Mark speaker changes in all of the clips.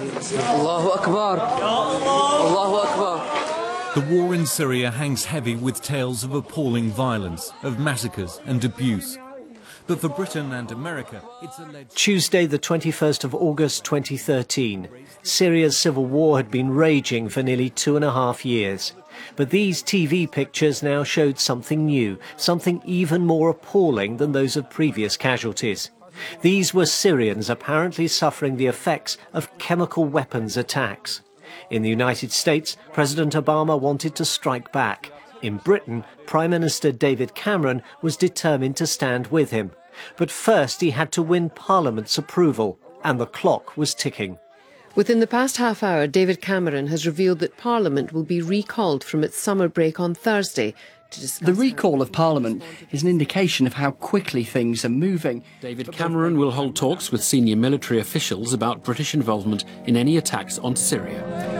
Speaker 1: Allahu Akbar. Allahu Akbar.
Speaker 2: The war in Syria hangs heavy with tales of appalling violence, of massacres and abuse. But for Britain and America, it's alleged...
Speaker 3: Tuesday, the 21st of August 2013. Syria's civil war had been raging for nearly 2.5 years. But these TV pictures now showed something new, something even more appalling than those of previous casualties. These were Syrians apparently suffering the effects of chemical weapons attacks. In the United States, President Obama wanted to strike back. In Britain, Prime Minister David Cameron was determined to stand with him. But first he had to win Parliament's approval, and the clock was ticking.
Speaker 4: Within the past half hour, David Cameron has revealed that Parliament will be recalled from its summer break on Thursday.
Speaker 5: The recall of Parliament is an indication of how quickly things are moving.
Speaker 6: David Cameron will hold talks with senior military officials about British involvement in any attacks on Syria.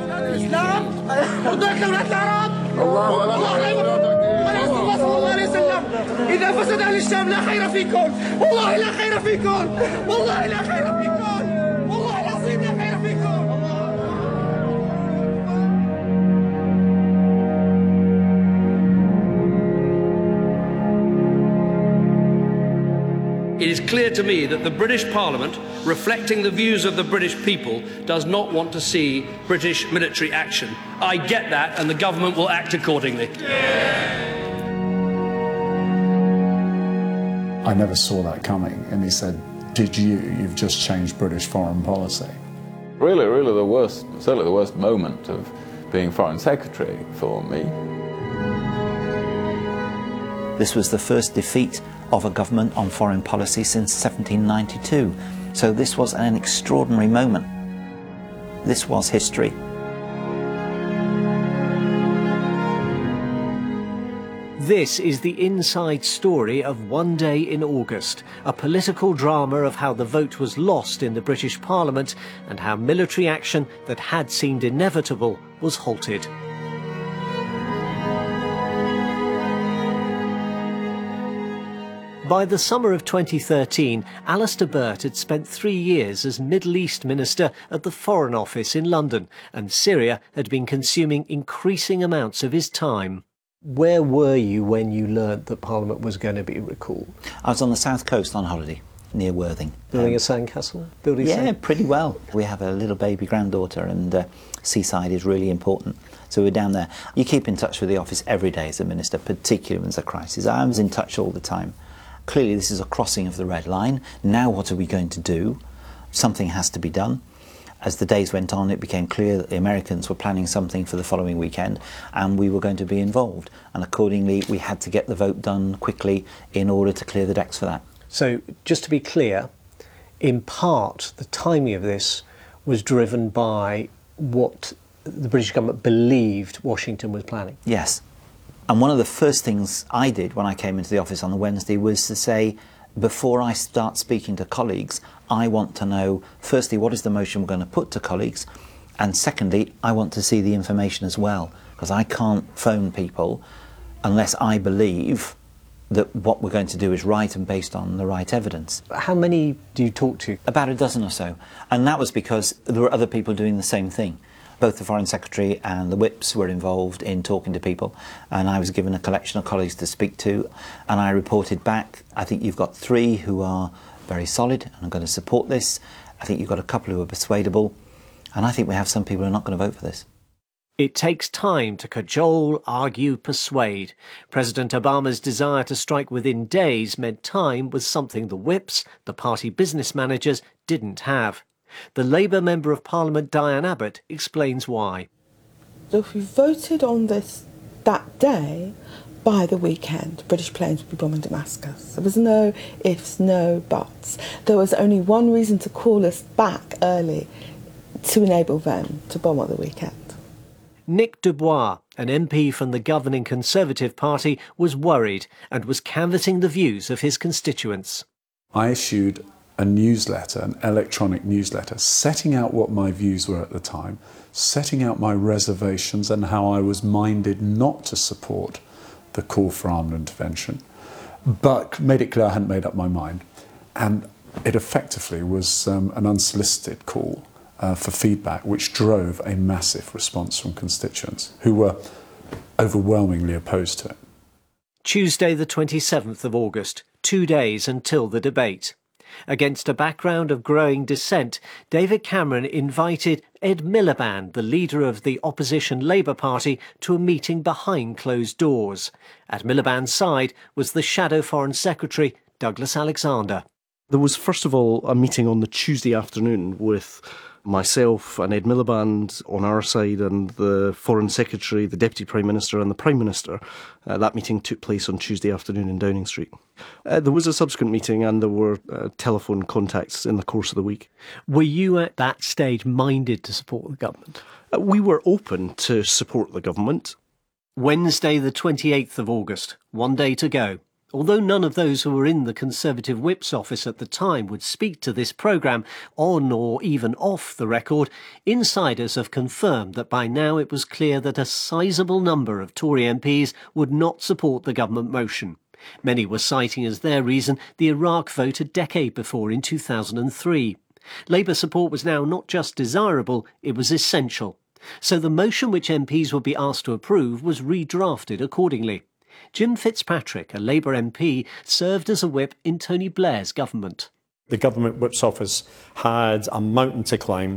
Speaker 7: It is clear to me that the British Parliament, reflecting the views of the British people, does not want to see British military action. I get that, and the government will act accordingly.
Speaker 8: I never saw that coming, and he said, "Did you? You've just changed British foreign policy."
Speaker 9: Really, certainly the worst moment of being Foreign Secretary for me.
Speaker 10: This was the first defeat of a government on foreign policy since 1792. So this was an extraordinary moment. This was history.
Speaker 3: This is the inside story of One Day in August, a political drama of how the vote was lost in the British Parliament and how military action that had seemed inevitable was halted. By the summer of 2013, Alistair Burt had spent 3 years as Middle East Minister at the Foreign Office in London, and Syria had been consuming increasing amounts of his time. Where were you when you learnt that Parliament was going to be recalled?
Speaker 10: I was on the south coast on holiday, near Worthing.
Speaker 3: Building a sandcastle?
Speaker 10: Pretty well. We have a little baby granddaughter, and seaside is really important. So we're down there. You keep in touch with the office every day as a minister, particularly when there's a crisis. I was in touch all the time. Clearly this is a crossing of the red line. Now what are we going to do? Something has to be done. As the days went on, it became clear that the Americans were planning something for the following weekend, and we were going to be involved. And accordingly, we had to get the vote done quickly in order to clear the decks for that.
Speaker 3: So, just to be clear, in part, the timing of this was driven by what the British government believed Washington was planning?
Speaker 10: Yes. And one of the first things I did when I came into the office on the Wednesday was to say, before I start speaking to colleagues, I want to know, firstly, what is the motion we're going to put to colleagues? And secondly, I want to see the information as well, because I can't phone people unless I believe that what we're going to do is right and based on the right evidence.
Speaker 3: How many do you talk to?
Speaker 10: About a dozen or so. And that was because there were other people doing the same thing. Both the Foreign Secretary and the whips were involved in talking to people, and I was given a collection of colleagues to speak to, and I reported back. I think you've got 3 who are very solid and are going to support this. I think you've got a couple who are persuadable, and I think we have some people who are not going to vote for this.
Speaker 3: It takes time to cajole, argue, persuade. President Obama's desire to strike within days meant time was something the whips, the party business managers, didn't have. The Labour Member of Parliament, Diane Abbott, explains why.
Speaker 11: So if we voted on this that day, by the weekend, British planes would be bombing Damascus. There was no ifs, no buts. There was only one reason to call us back early, to enable them to bomb on the weekend.
Speaker 3: Nick Dubois, an MP from the governing Conservative Party, was worried and was canvassing the views of his constituents.
Speaker 8: I issued a newsletter, an electronic newsletter, setting out what my views were at the time, setting out my reservations and how I was minded not to support the call for armed intervention, but made it clear I hadn't made up my mind. And it effectively was an unsolicited call for feedback, which drove a massive response from constituents who were overwhelmingly opposed to it.
Speaker 3: Tuesday the 27th of August, 2 days until the debate. Against a background of growing dissent, David Cameron invited Ed Miliband, the leader of the opposition Labour Party, to a meeting behind closed doors. At Miliband's side was the Shadow Foreign Secretary, Douglas Alexander.
Speaker 12: There was, first of all, a meeting on the Tuesday afternoon with myself and Ed Miliband on our side and the Foreign Secretary, the Deputy Prime Minister and the Prime Minister. That meeting took place on Tuesday afternoon in Downing Street. There was a subsequent meeting and there were telephone contacts in the course of the week.
Speaker 3: Were you at that stage minded to support the government?
Speaker 12: We were open to support the government.
Speaker 3: Wednesday the 28th of August, 1 day to go. Although none of those who were in the Conservative Whip's office at the time would speak to this programme on or even off the record, insiders have confirmed that by now it was clear that a sizable number of Tory MPs would not support the government motion. Many were citing as their reason the Iraq vote a decade before in 2003. Labour support was now not just desirable, it was essential. So the motion which MPs would be asked to approve was redrafted accordingly. Jim Fitzpatrick, a Labour MP, served as a whip in Tony Blair's government.
Speaker 13: The government whip's office had a mountain to climb.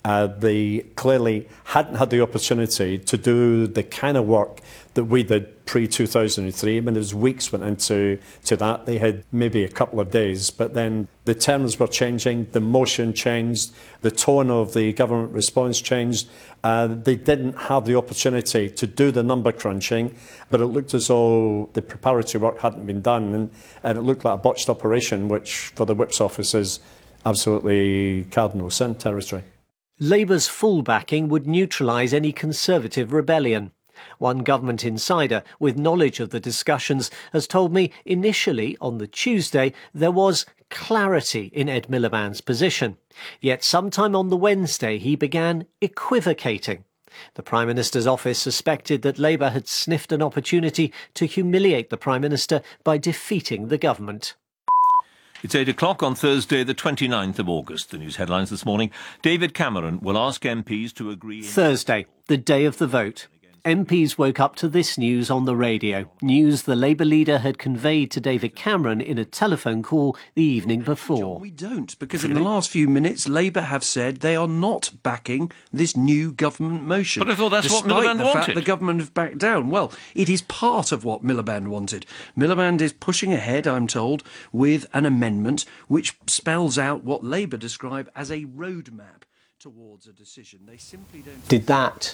Speaker 13: They clearly hadn't had the opportunity to do the kind of work that we did pre-2003. I mean, there was weeks went into that. They had maybe a couple of days, but then the terms were changing, the motion changed, the tone of the government response changed. They didn't have the opportunity to do the number crunching, but it looked as though the preparatory work hadn't been done, and it looked like a botched operation, which for the whip's office is absolutely cardinal sin territory.
Speaker 3: Labour's full backing would neutralise any Conservative rebellion. One government insider with knowledge of the discussions has told me initially on the Tuesday there was clarity in Ed Miliband's position. Yet sometime on the Wednesday he began equivocating. The Prime Minister's office suspected that Labour had sniffed an opportunity to humiliate the Prime Minister by defeating the government.
Speaker 2: It's 8 o'clock on Thursday, the 29th of August. The news headlines this morning. David Cameron will ask MPs to agree...
Speaker 3: Thursday, the day of the vote. MPs woke up to this news on the radio, news the Labour leader had conveyed to David Cameron in a telephone call the evening before.
Speaker 14: We don't, because in the last few minutes, Labour have said they are not backing this new government motion.
Speaker 2: But I thought that's what Miliband
Speaker 14: Despite the fact
Speaker 2: wanted.
Speaker 14: the government have backed down. Well, it is part of what Miliband wanted. Miliband is pushing ahead, I'm told, with an amendment which spells out what Labour describe as a roadmap towards a decision. They simply don't...
Speaker 3: Did that...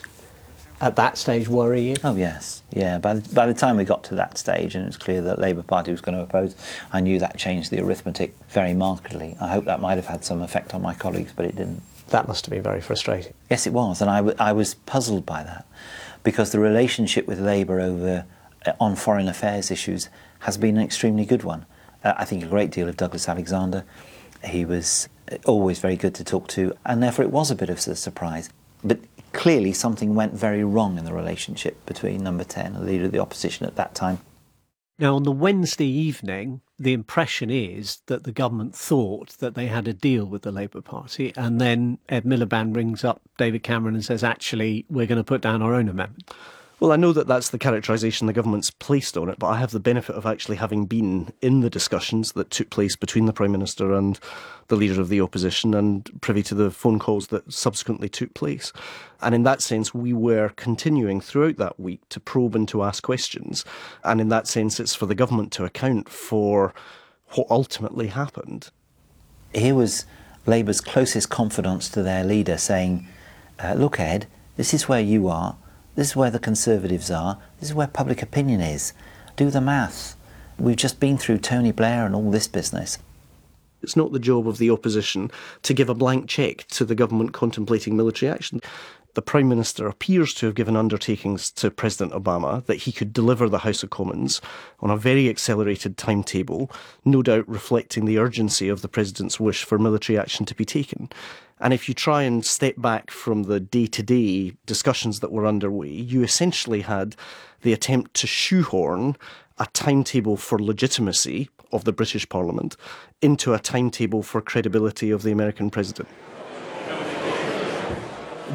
Speaker 3: at that stage worry you?
Speaker 10: Oh yes, yeah. By the time we got to that stage and it was clear that Labour Party was going to oppose, I knew that changed the arithmetic very markedly. I hope that might have had some effect on my colleagues, but it didn't.
Speaker 3: That must have been very frustrating.
Speaker 10: Yes, it was, and I was puzzled by that, because the relationship with Labour on foreign affairs issues has been an extremely good one. I think a great deal of Douglas Alexander. He was always very good to talk to, and therefore it was a bit of a surprise. But clearly something went very wrong in the relationship between Number 10, the leader of the opposition at that time.
Speaker 3: Now, on the Wednesday evening, the impression is that the government thought that they had a deal with the Labour Party, and then Ed Miliband rings up David Cameron and says, actually, we're going to put down our own amendment.
Speaker 12: Well, I know that that's the characterisation the government's placed on it, but I have the benefit of actually having been in the discussions that took place between the Prime Minister and the leader of the opposition, and privy to the phone calls that subsequently took place. And in that sense, we were continuing throughout that week to probe and to ask questions. And in that sense, it's for the government to account for what ultimately happened.
Speaker 10: Here was Labour's closest confidants to their leader saying, look, Ed, this is where you are. This is where the Conservatives are. This is where public opinion is. Do the math. We've just been through Tony Blair and all this business.
Speaker 12: It's not the job of the opposition to give a blank cheque to the government contemplating military action. The Prime Minister appears to have given undertakings to President Obama that he could deliver the House of Commons on a very accelerated timetable, no doubt reflecting the urgency of the President's wish for military action to be taken. And if you try and step back from the day-to-day discussions that were underway, you essentially had the attempt to shoehorn a timetable for legitimacy of the British Parliament into a timetable for credibility of the American President.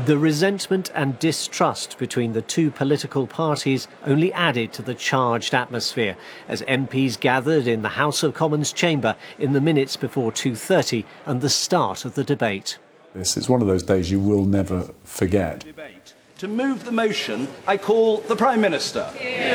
Speaker 3: The resentment and distrust between the two political parties only added to the charged atmosphere as MPs gathered in the House of Commons chamber in the minutes before 2:30 and the start of the debate.
Speaker 8: This is one of those days you will never forget.
Speaker 15: To move the motion, I call the Prime Minister.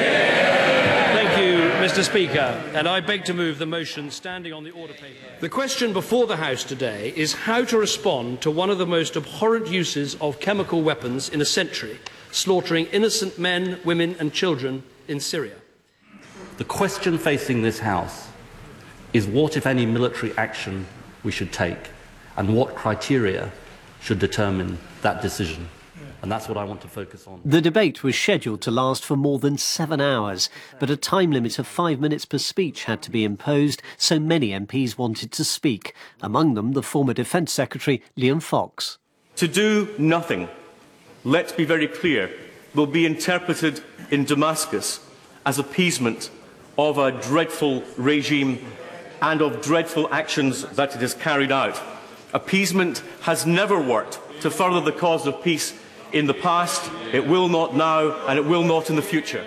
Speaker 7: Thank you, Mr. Speaker. And I beg to move the motion standing on the order paper. The question before the House today is how to respond to one of the most abhorrent uses of chemical weapons in a century, slaughtering innocent men, women and children in Syria.
Speaker 16: The question facing this House is what, if any, military action we should take and what criteria should determine that decision. And that's what I want to focus on.
Speaker 3: The debate was scheduled to last for more than 7 hours, but a time limit of 5 minutes per speech had to be imposed, so many MPs wanted to speak, among them the former Defence Secretary Liam Fox.
Speaker 17: To do nothing, let's be very clear, will be interpreted in Damascus as appeasement of a dreadful regime and of dreadful actions that it has carried out. Appeasement has never worked to further the cause of peace in the past, it will not now, and it will not in the future.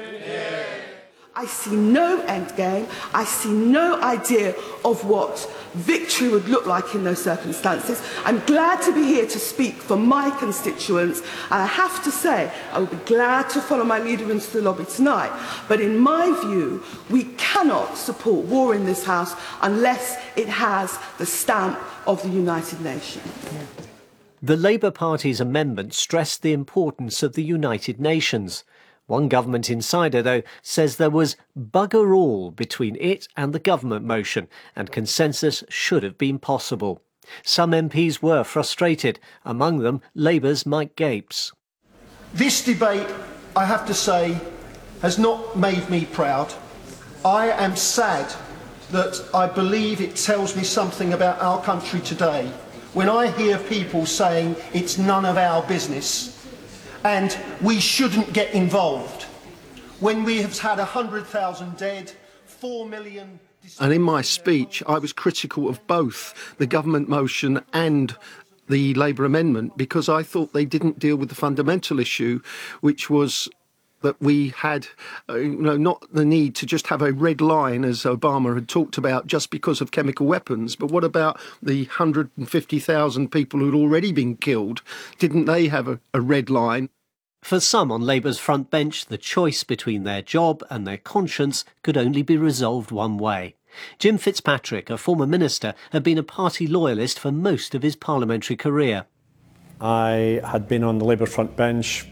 Speaker 11: I see no end game. I see no idea of what victory would look like in those circumstances. I'm glad to be here to speak for my constituents, and I have to say I will be glad to follow my leader into the lobby tonight. But in my view, we cannot support war in this House unless it has the stamp of the United Nations.
Speaker 3: The Labour Party's amendment stressed the importance of the United Nations. One government insider, though, says there was bugger all between it and the government motion, and consensus should have been possible. Some MPs were frustrated, among them Labour's Mike Gapes.
Speaker 18: This debate, I have to say, has not made me proud. I am sad that I believe it tells me something about our country today when I hear people saying it's none of our business and we shouldn't get involved, when we have had 100,000 dead, 4 million...
Speaker 12: And in my speech, I was critical of both the government motion and the Labour amendment because I thought they didn't deal with the fundamental issue, which was that we had, not the need to just have a red line, as Obama had talked about, just because of chemical weapons. But what about the 150,000 people who'd already been killed? Didn't they have a red line?
Speaker 3: For some on Labour's front bench, the choice between their job and their conscience could only be resolved one way. Jim Fitzpatrick, a former minister, had been a party loyalist for most of his parliamentary career.
Speaker 13: I had been on the Labour front bench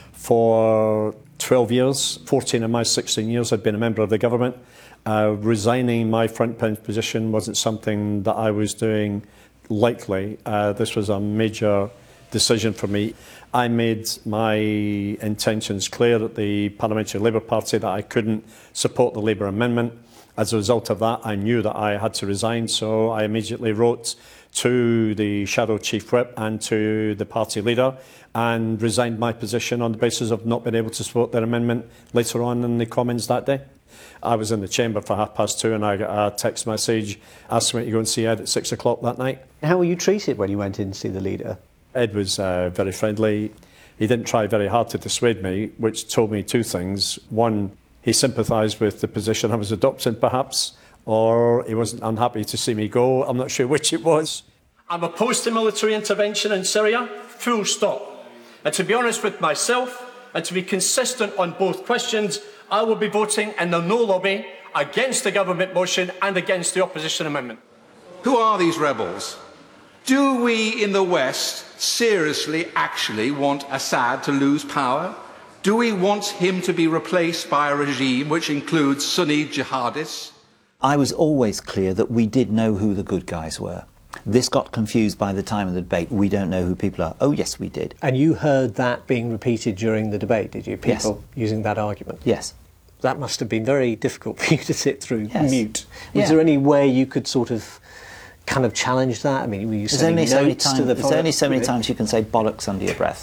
Speaker 13: for 12 years, 14 of my 16 years I'd been a member of the government. Resigning my front bench position wasn't something that I was doing lightly. This was a major decision for me. I made my intentions clear at the Parliamentary Labour Party that I couldn't support the Labour amendment. As a result of that, I knew that I had to resign, so I immediately wrote to the Shadow Chief Whip and to the party leader and resigned my position on the basis of not being able to support their amendment later on in the Commons that day. I was in the chamber for 2:30 and I got a text message asking me to go and see Ed at 6 o'clock that night.
Speaker 3: How were you treated when you went in to see the leader?
Speaker 13: Ed was very friendly. He didn't try very hard to dissuade me, which told me two things. One, he sympathised with the position I was adopting perhaps, or he wasn't unhappy to see me go. I'm not sure which it was.
Speaker 17: I'm opposed to military intervention in Syria, full stop. And to be honest with myself, and to be consistent on both questions, I will be voting in the no lobby against the government motion and against the opposition amendment.
Speaker 19: Who are these rebels? Do we in the West seriously actually want Assad to lose power? Do we want him to be replaced by a regime which includes Sunni jihadists?
Speaker 10: I was always clear that we did know who the good guys were. This got confused by the time of the debate. We don't know who people are. Oh, yes, we did.
Speaker 3: And you heard that being repeated during the debate, did you? People
Speaker 10: Yes.
Speaker 3: using that argument?
Speaker 10: Yes.
Speaker 3: That must have been very difficult for you to sit through mute. Was
Speaker 10: Yeah.
Speaker 3: there any way you could sort of kind of challenge that? I mean, were you
Speaker 10: There's
Speaker 3: sending
Speaker 10: only so many
Speaker 3: notes to the
Speaker 10: times. There's only so many times you can say bollocks under your breath.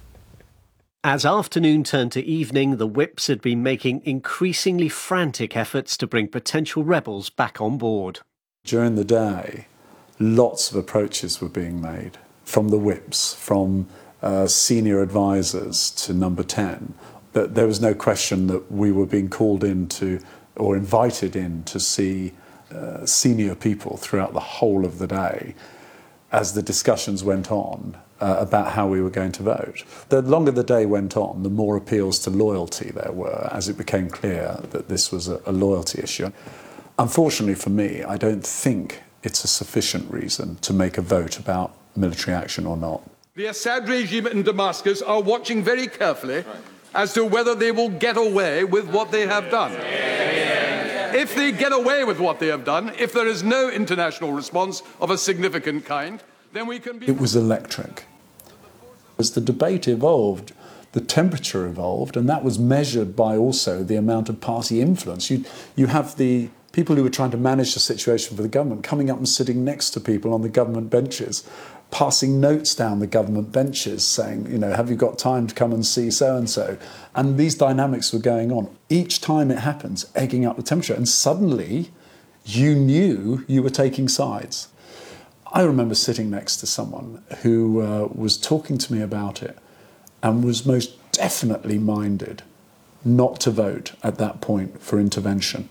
Speaker 3: As afternoon turned to evening, the whips had been making increasingly frantic efforts to bring potential rebels back on board.
Speaker 8: During the day, lots of approaches were being made from the whips, from senior advisors to Number 10, that there was no question that we were being called in to, or invited in to see senior people throughout the whole of the day as the discussions went on about how we were going to vote. The longer the day went on, the more appeals to loyalty there were, as it became clear that this was a loyalty issue. Unfortunately for me, I don't think it's a sufficient reason to make a vote about military action or not.
Speaker 20: The Assad regime in Damascus are watching very carefully as to whether they will get away with what they have done. If they get away with what they have done, if there is no international response of a significant kind, then we can be...
Speaker 8: It was electric. As the debate evolved, the temperature evolved, and that was measured by also the amount of party influence. You have the people who were trying to manage the situation for the government coming up and sitting next to people on the government benches, passing notes down the government benches saying, you know, have you got time to come and see so-and-so? And these dynamics were going on. Each time it happens, egging up the temperature. And suddenly, you knew you were taking sides. I remember sitting next to someone who was talking to me about it and was most definitely minded not to vote at that point for intervention.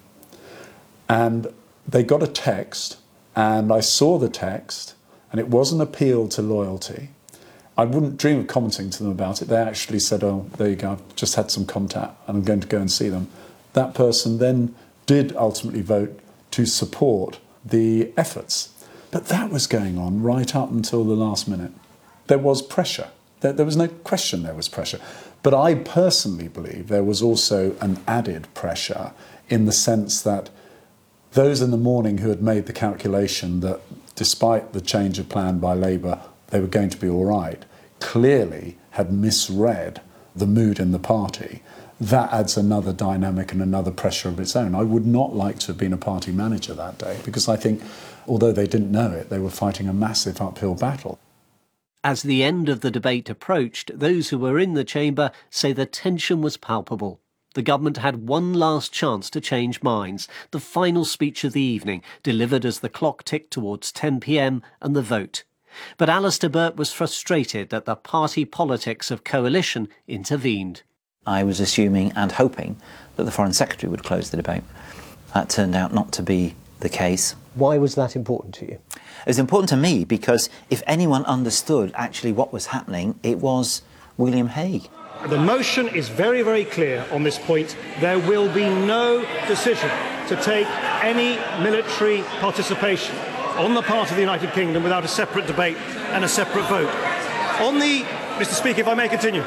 Speaker 8: And they got a text, and I saw the text, and it was an appeal to loyalty. I wouldn't dream of commenting to them about it. They actually said, oh, there you go, I've just had some contact and I'm going to go and see them. That person then did ultimately vote to support the efforts. But that was going on right up until the last minute. There was pressure. There was no question there was pressure. But I personally believe there was also an added pressure in the sense that those in the morning who had made the calculation that despite the change of plan by Labour, they were going to be all right, clearly had misread the mood in the party. That adds another dynamic and another pressure of its own. I would not like to have been a party manager that day because I think, although they didn't know it, they were fighting a massive uphill battle.
Speaker 3: As the end of the debate approached, those who were in the chamber say the tension was palpable. The government had one last chance to change minds, the final speech of the evening, delivered as the clock ticked towards 10 p.m. and the vote. But Alistair Burt was frustrated that the party politics of coalition intervened.
Speaker 10: I was assuming and hoping that the Foreign Secretary would close the debate. That turned out not to be the case.
Speaker 3: Why was that important to you?
Speaker 10: It was important to me because if anyone understood actually what was happening, it was William Hague.
Speaker 21: The motion is very, very clear on this point. There will be no decision to take any military participation on the part of the United Kingdom without a separate debate and a separate vote. On the... Mr. Speaker, if I may continue.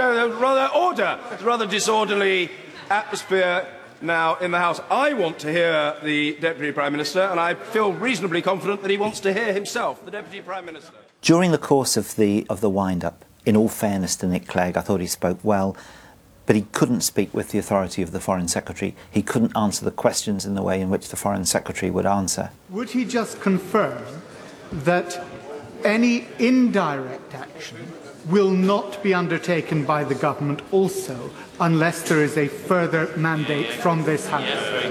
Speaker 22: Order! It's a rather disorderly atmosphere now in the House. I want to hear the Deputy Prime Minister, and I feel reasonably confident that he wants to hear himself, the Deputy Prime Minister.
Speaker 10: During the course of the wind-up, in all fairness to Nick Clegg, I thought he spoke well, but he couldn't speak with the authority of the Foreign Secretary. He couldn't answer the questions in the way in which the Foreign Secretary would answer.
Speaker 23: Would he just confirm that any indirect action will not be undertaken by the government also unless there is a further mandate from this House?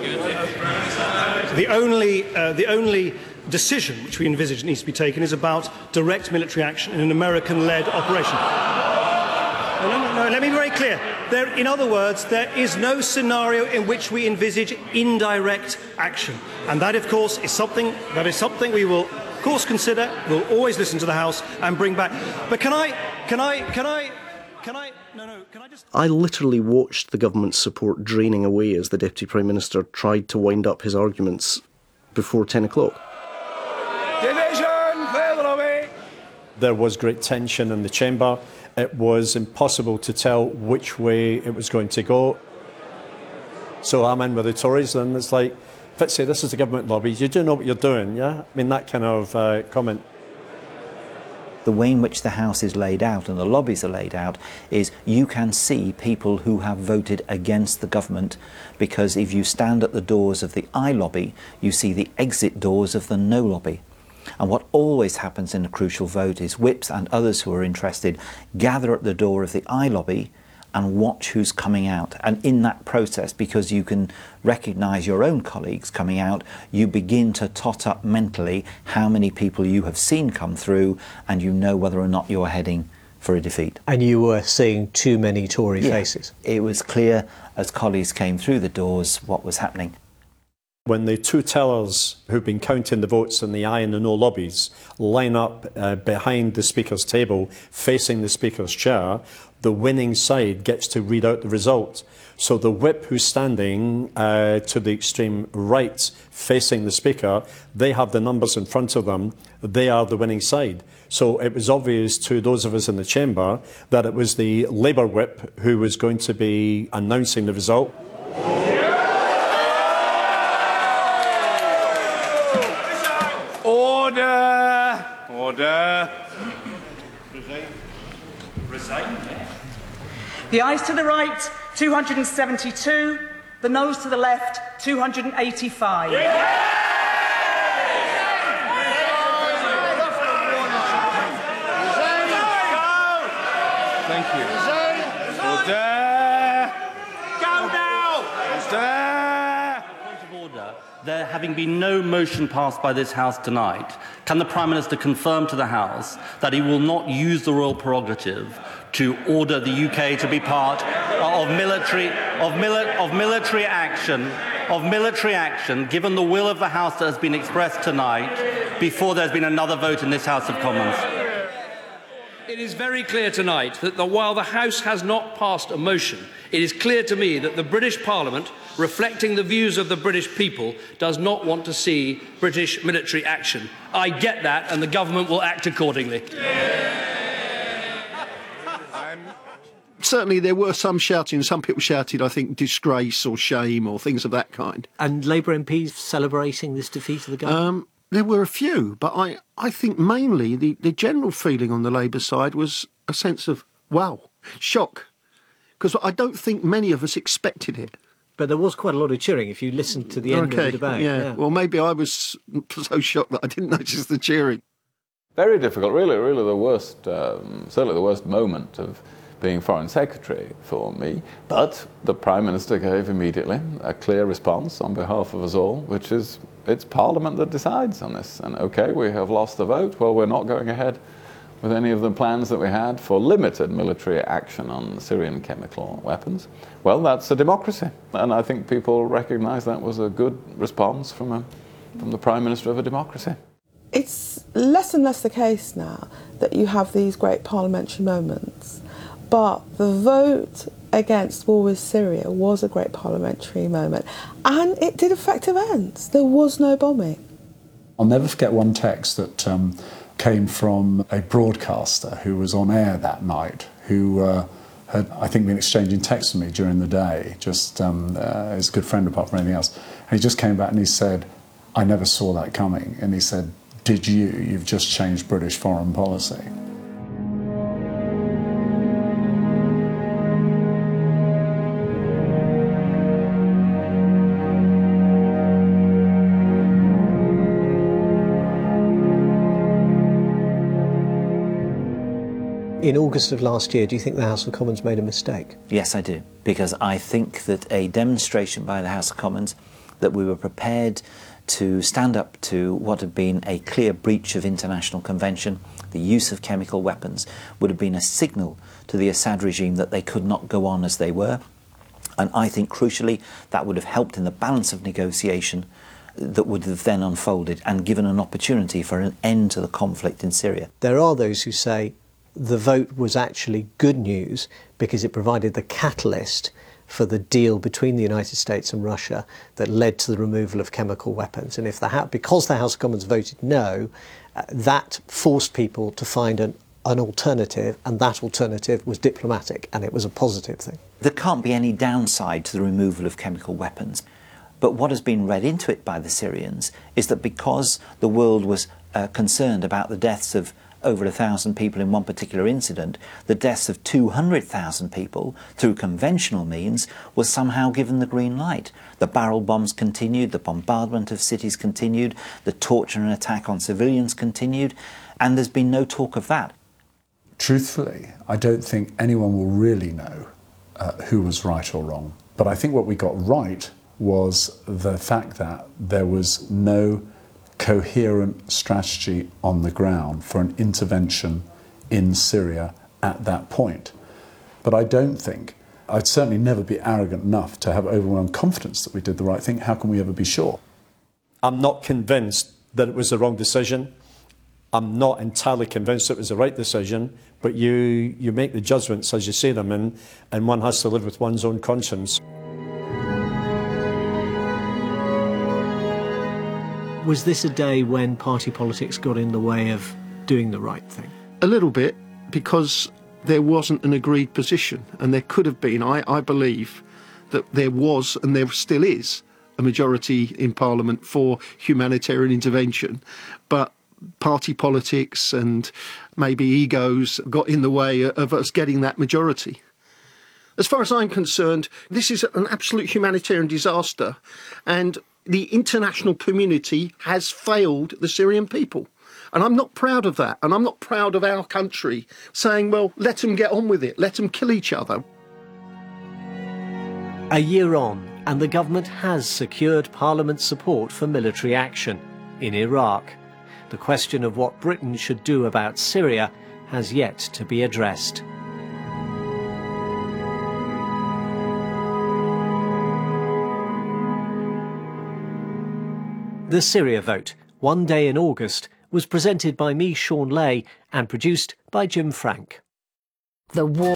Speaker 21: The only decision which we envisage needs to be taken is about direct military action in an American-led operation. No, let me be very clear. In other words, there is no scenario in which we envisage indirect action. And that, of course, is something we will, of course, consider. We'll always listen to the House and bring back. But can I just...
Speaker 12: I literally watched the government's support draining away as the Deputy Prime Minister tried to wind up his arguments before 10 o'clock.
Speaker 22: Division! Clear the lobby!
Speaker 13: There was great tension in the chamber. It was impossible to tell which way it was going to go. So I'm in with the Tories, and it's like, Fitzy, this is the government lobby. You do know what you're doing, yeah? I mean, that kind of comment.
Speaker 10: The way in which the House is laid out and the lobbies are laid out is you can see people who have voted against the government, because if you stand at the doors of the I lobby, you see the exit doors of the no lobby. And what always happens in a crucial vote is whips and others who are interested gather at the door of the I lobby and watch who's coming out. And in that process, because you can recognise your own colleagues coming out, you begin to tot up mentally how many people you have seen come through, and you know whether or not you're heading for a defeat.
Speaker 3: And you were seeing too many Tory faces.
Speaker 10: It was clear as colleagues came through the doors what was happening.
Speaker 13: When the two tellers who've been counting the votes in the aye and the no lobbies line up behind the Speaker's table, facing the Speaker's chair, the winning side gets to read out the result. So the whip who's standing to the extreme right, facing the Speaker, they have the numbers in front of them. They are the winning side. So it was obvious to those of us in the chamber that it was the Labour whip who was going to be announcing the result.
Speaker 22: Order! Order!
Speaker 1: Resign. The ayes to the right, 272. The noes to the left, 285.
Speaker 22: Thank you. Order! Go now! Order!
Speaker 16: Point of order. There having been no motion passed by this House tonight, can the Prime Minister confirm to the House that he will not use the royal prerogative to order the UK to be part of military action, given the will of the House that has been expressed tonight, before there's been another vote in this House of Commons?
Speaker 7: It is very clear tonight that while the House has not passed a motion, it is clear to me that the British Parliament, reflecting the views of the British people, does not want to see British military action. I get that, and the government will act accordingly.
Speaker 18: Certainly there were some shouting. Some people shouted, I think, disgrace or shame or things of that kind.
Speaker 3: And Labour MPs celebrating this defeat of the government?
Speaker 18: There were a few, but I think mainly the general feeling on the Labour side was a sense of, wow, shock. Because I don't think many of us expected it.
Speaker 3: But there was quite a lot of cheering if you listened to the end of the debate.
Speaker 18: Yeah. Well, maybe I was so shocked that I didn't notice the cheering.
Speaker 9: Very difficult, really the worst, certainly the worst moment of being Foreign Secretary for me. But the Prime Minister gave immediately a clear response on behalf of us all, which is it's Parliament that decides on this. And OK, we have lost the vote. Well, we're not going ahead with any of the plans that we had for limited military action on Syrian chemical weapons. Well, that's a democracy. And I think people recognise that was a good response from the Prime Minister of a democracy.
Speaker 11: It's less and less the case now that you have these great parliamentary moments. But the vote against war with Syria was a great parliamentary moment. And it did affect events. There was no bombing.
Speaker 8: I'll never forget one text that came from a broadcaster who was on air that night, who had, I think, been exchanging texts with me during the day, just his good friend apart from anything else. And he just came back and he said, I never saw that coming. And he said, did you? You've just changed British foreign policy.
Speaker 3: In August of last year, do you think the House of Commons made a mistake?
Speaker 10: Yes, I do, because I think that a demonstration by the House of Commons that we were prepared to stand up to what had been a clear breach of international convention, the use of chemical weapons, would have been a signal to the Assad regime that they could not go on as they were. And I think, crucially, that would have helped in the balance of negotiation that would have then unfolded and given an opportunity for an end to the conflict in Syria.
Speaker 3: There are those who say the vote was actually good news because it provided the catalyst for the deal between the United States and Russia that led to the removal of chemical weapons. And if because the House of Commons voted no, that forced people to find an alternative, and that alternative was diplomatic, and it was a positive thing.
Speaker 10: There can't be any downside to the removal of chemical weapons. But what has been read into it by the Syrians is that because the world was concerned about the deaths of over 1,000 people in one particular incident, the deaths of 200,000 people through conventional means was somehow given the green light. The barrel bombs continued, the bombardment of cities continued, the torture and attack on civilians continued, and there's been no talk of that.
Speaker 8: Truthfully, I don't think anyone will really know who was right or wrong. But I think what we got right was the fact that there was no coherent strategy on the ground for an intervention in Syria at that point. But I don't think, I'd certainly never be arrogant enough to have overwhelming confidence that we did the right thing. How can we ever be sure?
Speaker 13: I'm not convinced that it was the wrong decision. I'm not entirely convinced it was the right decision, but you make the judgments as you say them, and one has to live with one's own conscience.
Speaker 3: Was this a day when party politics got in the way of doing the right thing?
Speaker 4: A little bit, because there wasn't an agreed position, and there could have been. I believe that there was, and there still is, a majority in Parliament for humanitarian intervention, but party politics and maybe egos got in the way of us getting that majority. As far as I'm concerned, this is an absolute humanitarian disaster, and the international community has failed the Syrian people. And I'm not proud of that, and I'm not proud of our country saying, well, let them get on with it, let them kill each other.
Speaker 3: A year on, and the government has secured Parliament's support for military action in Iraq. The question of what Britain should do about Syria has yet to be addressed. The Syria Vote, one day in August, was presented by me, Sean Lay, and produced by Jim Frank.
Speaker 5: The war